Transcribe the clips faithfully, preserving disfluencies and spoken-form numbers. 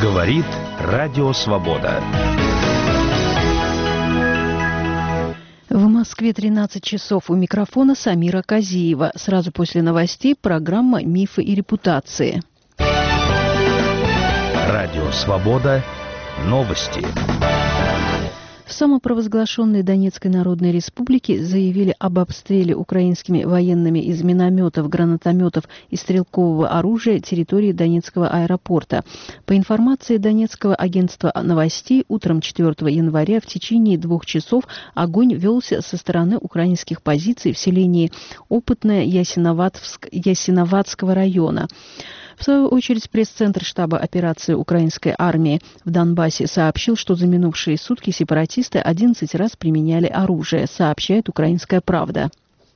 Говорит Радио Свобода. В Москве тринадцать часов. У микрофона Самира Казиева. Сразу после новостей программа «Мифы и репутации». Радио Свобода. Новости. В самопровозглашенной Донецкой Народной Республике заявили об обстреле украинскими военными из минометов, гранатометов и стрелкового оружия территории Донецкого аэропорта. По информации Донецкого агентства новостей, утром четвёртого января в течение двух часов огонь велся со стороны украинских позиций в селении Опытное Ясиноватск, Ясиноватского района. В свою очередь, пресс-центр штаба операции украинской армии в Донбассе сообщил, что за минувшие сутки сепаратисты одиннадцать раз применяли оружие, сообщает «Украинская правда».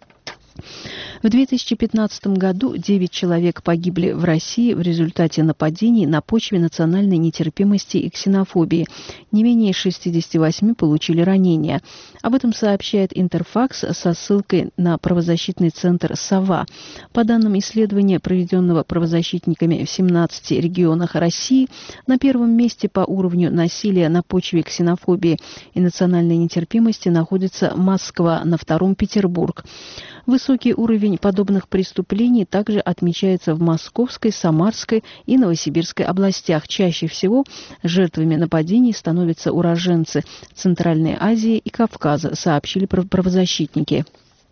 В две тысячи пятнадцатом году девять человек погибли в России в результате нападений на почве национальной нетерпимости и ксенофобии. Не менее шестьдесят восемь получили ранения. Об этом сообщает Интерфакс со ссылкой на правозащитный центр «Сова». По данным исследования, проведенного правозащитниками в семнадцати регионах России, на первом месте по уровню насилия на почве ксенофобии и национальной нетерпимости находится Москва, на втором Петербург. Высокий уровень подобных преступлений также отмечается в Московской, Самарской и Новосибирской областях. Чаще всего жертвами нападений становятся уроженцы Центральной Азии и Кавказа, сообщили правозащитники.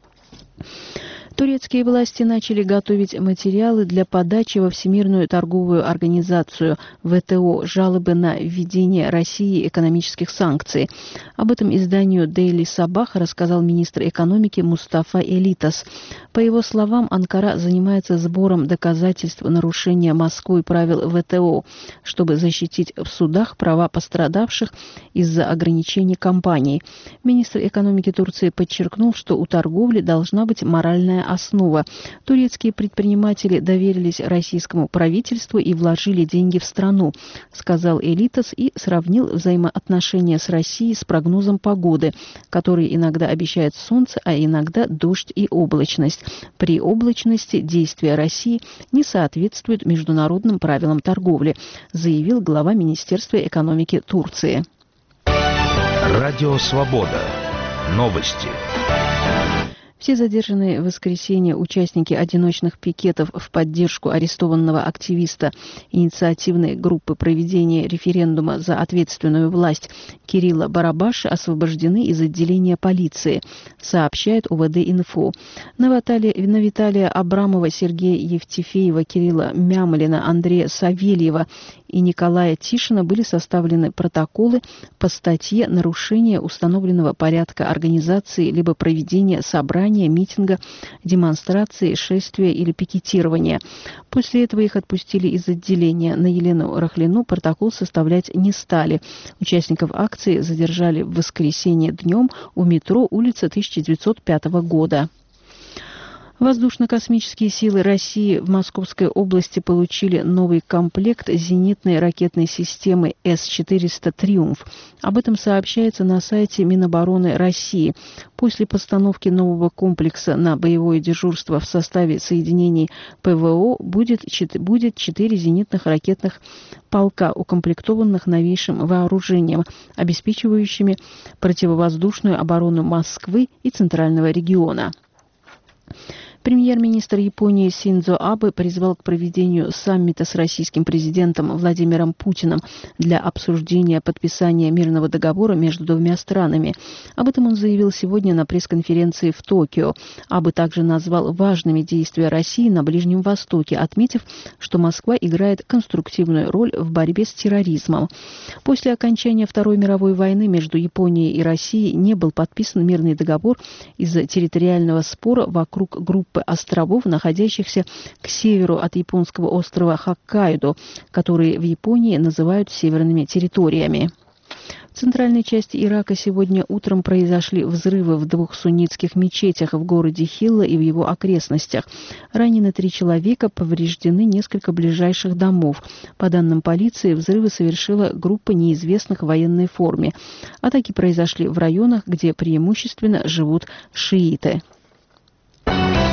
Турецкие власти начали готовить материалы для подачи во Всемирную торговую организацию вэ тэ о жалобы на введение России экономических санкций. Об этом изданию Daily Sabah рассказал министр экономики Мустафа Элитас. По его словам, Анкара занимается сбором доказательств нарушения Москвой правил вэ тэ о, чтобы защитить в судах права пострадавших из-за ограничений компаний. Министр экономики Турции подчеркнул, что у торговли должна быть моральная основа. Турецкие предприниматели доверились российскому правительству и вложили деньги в страну, сказал Элитас и сравнил взаимоотношения с Россией с прогнозом погоды, который иногда обещает солнце, а иногда дождь и облачность. При облачности действия России не соответствуют международным правилам торговли, заявил глава Министерства экономики Турции. Радио Свобода. Новости. Все задержанные в воскресенье участники одиночных пикетов в поддержку арестованного активиста инициативной группы проведения референдума за ответственную власть Кирилла Барабаша освобождены из отделения полиции, сообщает о вэ дэ-инфо. На Виталия Абрамова, Сергея Евтефеева, Кирилла Мямлина, Андрея Савельева и Николая Тишина были составлены протоколы по статье «Нарушение установленного порядка организации либо проведения собрания, митинга, демонстрации, шествия или пикетирования». После этого их отпустили из отделения. На Елену Рахлину протокол составлять не стали. Участников акции задержали в воскресенье днем у метро, улица тысяча девятьсот пятого года. Воздушно-космические силы России в Московской области получили новый комплект зенитной ракетной системы эс четыреста «Триумф». Об этом сообщается на сайте Минобороны России. После постановки нового комплекса на боевое дежурство в составе соединений пэ вэ о будет, будет четыре зенитных ракетных полка, укомплектованных новейшим вооружением, обеспечивающими противовоздушную оборону Москвы и Центрального региона. Премьер-министр Японии Синдзо Абе призвал к проведению саммита с российским президентом Владимиром Путиным для обсуждения подписания мирного договора между двумя странами. Об этом он заявил сегодня на пресс-конференции в Токио. Абе также назвал важными действия России на Ближнем Востоке, отметив, что Москва играет конструктивную роль в борьбе с терроризмом. После окончания Второй мировой войны между Японией и Россией не был подписан мирный договор из-за территориального спора вокруг группы островов, находящихся к северу от японского острова Хоккайдо, которые в Японии называют северными территориями. В центральной части Ирака сегодня утром произошли взрывы в двух суннитских мечетях в городе Хилла и в его окрестностях. Ранены три человека, повреждены несколько ближайших домов. По данным полиции, взрывы совершила группа неизвестных в военной форме. Атаки произошли в районах, где преимущественно живут шииты.